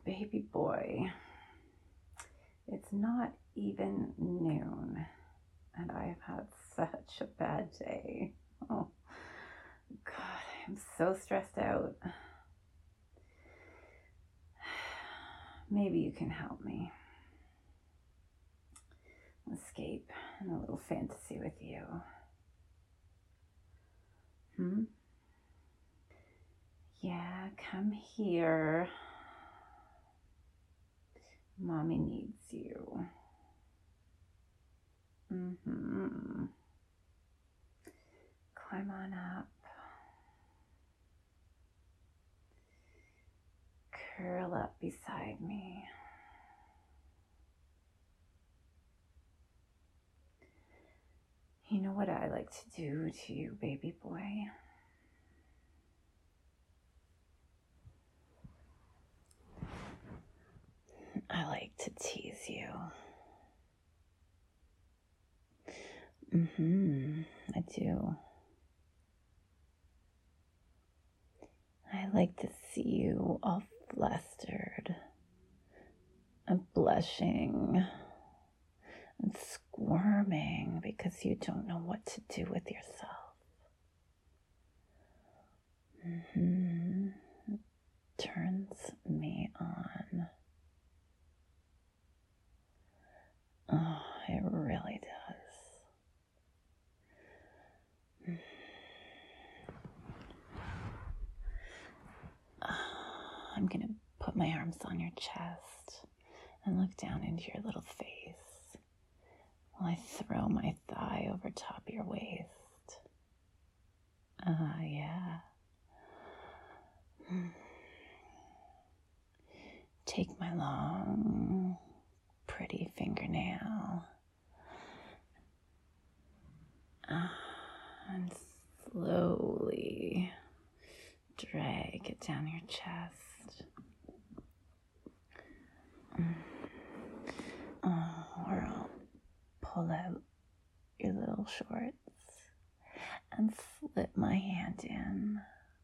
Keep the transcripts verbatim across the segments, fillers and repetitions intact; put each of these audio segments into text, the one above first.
baby boy. It's not even noon, and I have had such a bad day. Oh, God, I'm so stressed out. Maybe you can help me escape in a little fantasy with you. Hmm? Yeah, come here. Mommy needs you. Mm-hmm. Climb on up. Curl up beside me. You know what I like to do to you, baby boy? I like to tease you. Mm-hmm, I do. I like to see you all flustered and blushing and squirming because you don't know what to do with yourself. Mm-hmm. It turns me on. Oh, it really does. I'm going to put my arms on your chest and look down into your little face while I throw my thigh over top your waist. Ah, uh, yeah. Take my long, pretty fingernail uh, and slowly drag it down your chest. Oh, or I'll pull out your little shorts and slip my hand in,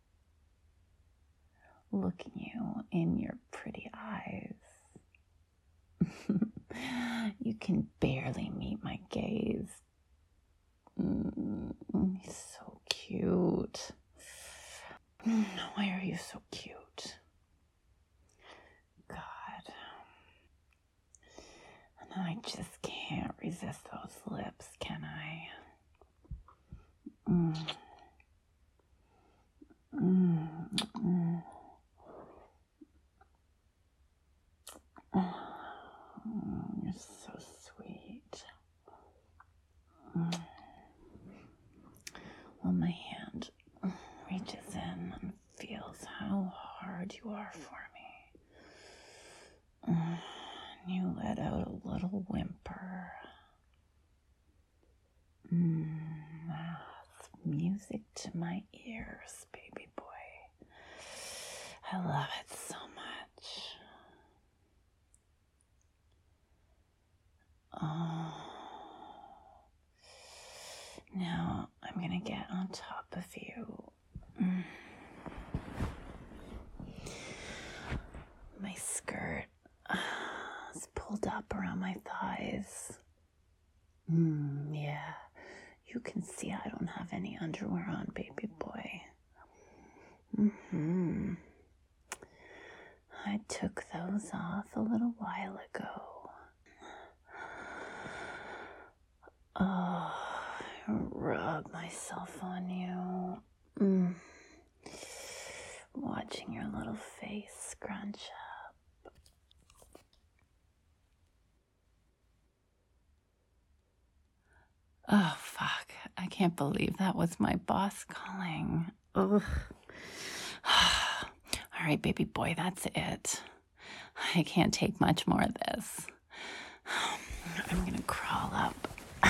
looking you in your pretty eyes. You can barely meet my gaze. Mm, he's so cute. Why are you so cute? God. And I just can't resist those lips, can I? Mm. Mm. Mm. Oh, you're so sweet. Mm. Well, my hand reaches in and feels how hard you are for me. Mm. And you let out a little whimper. Mm. That's music to my ears, baby boy. I love it so much. Oh. Now I'm gonna get on top of you. Mm. My skirt uh, is pulled up around my thighs. Mm, yeah, you can see I don't have any underwear on, baby boy. Mm-hmm. I took those off a little while ago. Oh, I rub myself on you. Mm. Watching your little face scrunch up. Oh, fuck. I can't believe that was my boss calling. Ugh. All right, baby boy, that's it. I can't take much more of this. I'm gonna crawl up.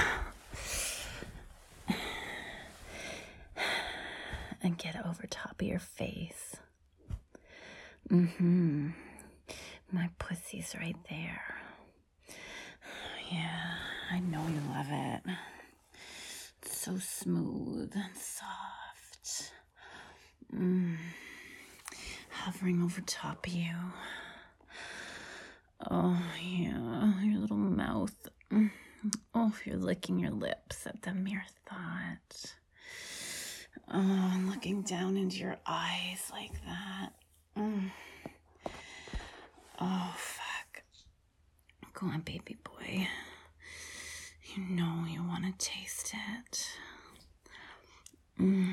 And get over top of your face. Mm-hmm. My pussy's right there. Yeah, I know you love it. It's so smooth and soft. Mm. Hovering over top of you. Oh, yeah, your little mouth. Oh, you're licking your lips at the mere thought. Oh, and looking down into your eyes like that. Mm. Oh, fuck. Go on, baby boy. You know you want to taste it. Mm.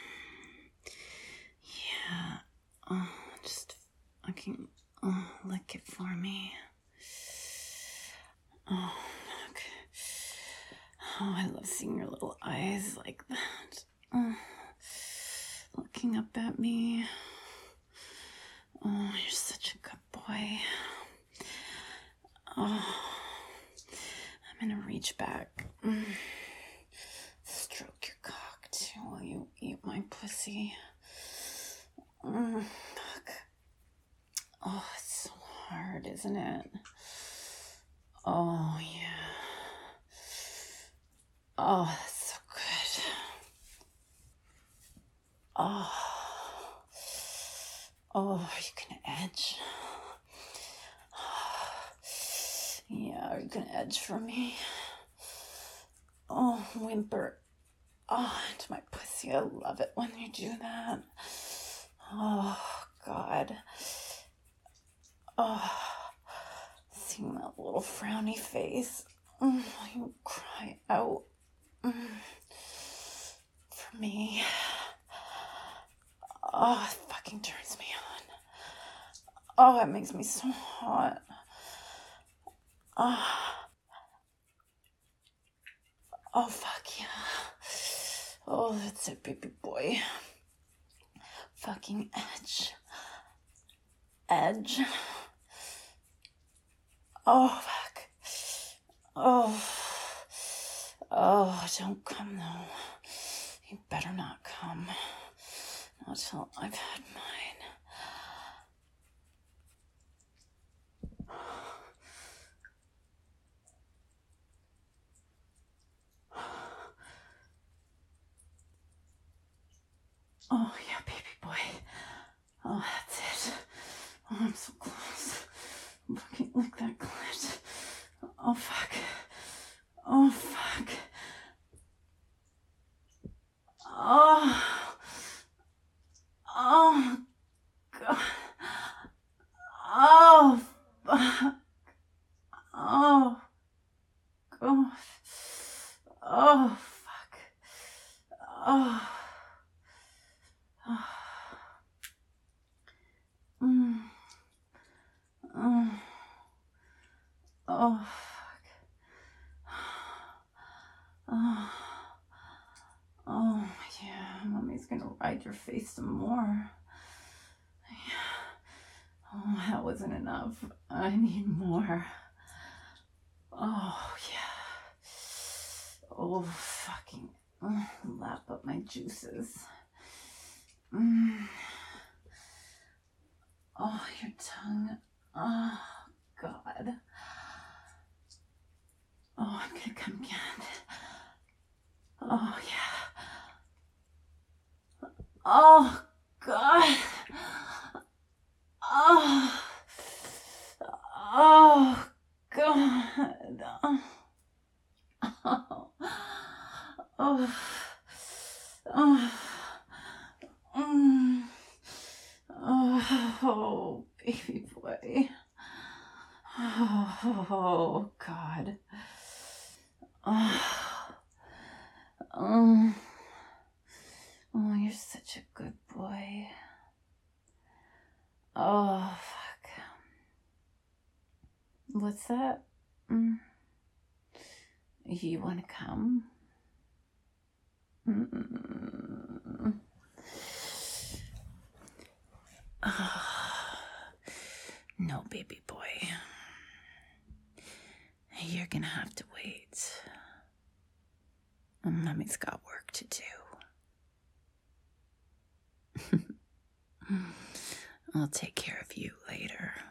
Yeah. Oh, just fucking oh, lick it for me. Oh, look. Oh, I love seeing your little eyes like that. Oh, looking up at me. Oh, you're such a good boy. Oh, I'm gonna reach back. Mm. Stroke your cock too while you eat my pussy. Mm, fuck. Oh, it's so hard, isn't it? Oh, yeah. Oh, that's so good. Oh. Oh, you can edge. Yeah, are you gonna edge for me? Oh, whimper. Oh, into my pussy. I love it when you do that. Oh, God. Oh, seeing that little frowny face. Mm, you cry out. Mm, for me. Oh, it fucking turns me on. Oh, it makes me so hot. Oh, oh fuck yeah. Oh, that's it, baby boy. Fucking edge. Edge. Oh, fuck. Oh. Oh, don't come though. You better not come. Not till I've had mine. Oh, yeah, baby boy. Oh, that's it. Oh, I'm so close. I'm fucking lick that clit. Oh, fuck. Oh, fuck. Oh. Oh, God. Oh, fuck. Oh, God. Oh, fuck. Oh. Oh. Mm. Oh. Oh, fuck. Oh. Oh, yeah. Mommy's gonna ride your face some more. Yeah. Oh, that wasn't enough. I need more. Oh, yeah. Oh, fucking oh, lap up my juices. Mm. Oh, your tongue. Oh, God. Oh, I'm gonna come again. Oh, yeah. Oh, God. Oh. Oh, God. Oh. Oh. Oh. Oh. Mm. Oh, baby boy. Oh, God. Oh. Oh. Oh, you're such a good boy. Oh, fuck. What's that? Mm. You want to come? Mm-mm. Oh. No, baby boy. You're gonna have to wait. Mommy's got work to do. I'll take care of you later.